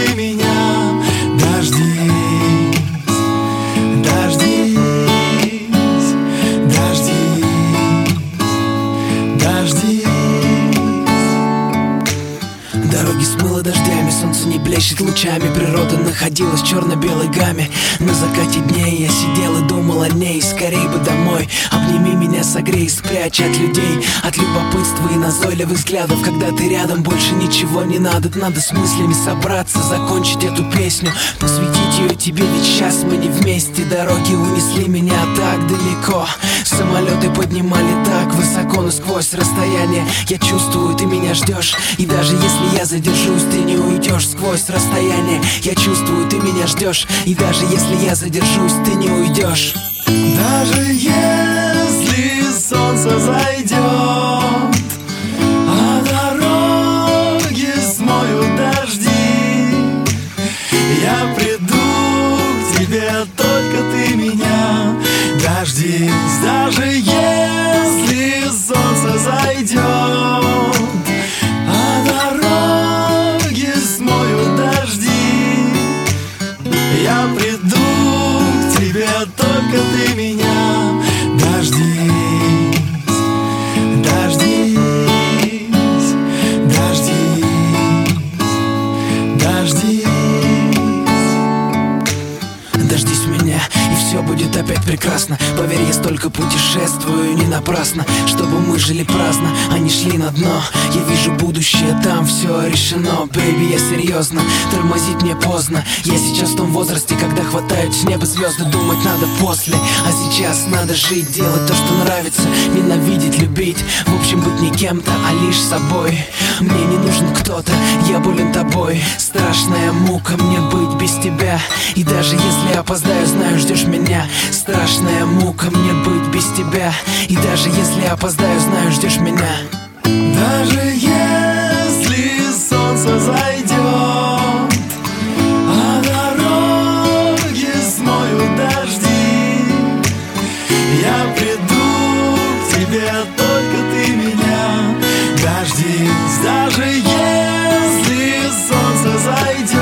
ты меня. Дождись, дождись, дождись, дождись. Дороги смыло дождями, солнце не блещет лучами, природа находилась в черно-белой гамме. На закате дней я сидел и думал о ней. Скорей бы домой, обними меня, согрей, спрячь от людей, от любопытства и назойливых взглядов. Когда ты рядом, больше ничего не надо. Надо с мыслями собраться, закончить эту песню, посвятить ее тебе, ведь сейчас мы не вместе. Дороги унесли меня так далеко, самолеты поднимали так высоко, но сквозь расстояние я чувствую, ты меня ждешь. И даже если я задержусь, ты не уйдешь. Сквозь расстояние я чувствую, ты меня ждешь. И даже если я задержусь, ты не уйдешь. Даже если солнце зайдет, а дороги смоют дожди, я приду к тебе, только ты меня. Дождись, даже если солнце зайдет, а дороги смоют дожди, я приду к тебе, только ты меня. Дождись, дождись, дождись, дождись. Дождись меня, и все будет опять прекрасно. Поверь, я столько путешествую не напрасно, чтобы мы жили праздно, а не шли на дно. Я вижу будущее, там все решено. Бэйби, я серьезно, тормозить мне поздно. Я сейчас в том возрасте, когда хватают с неба звезды. Думать надо после, а сейчас надо жить, делать то, что нравится, ненавидеть, любить. В общем, быть не кем-то, а лишь собой. Мне не нужен кто-то, я болен тобой. Страшная мука мне быть без тебя. И даже если опоздаю, знаю, ждешь меня. Страшная мука мне быть без тебя. И даже если опоздаю, знаю, ждешь меня. Даже если солнце зайдет, а дороги смоют дожди, я приду к тебе, только ты меня. Дождись, даже если солнце зайдет,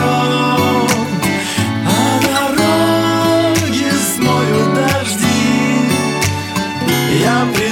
а дороги смоют дожди, я приду.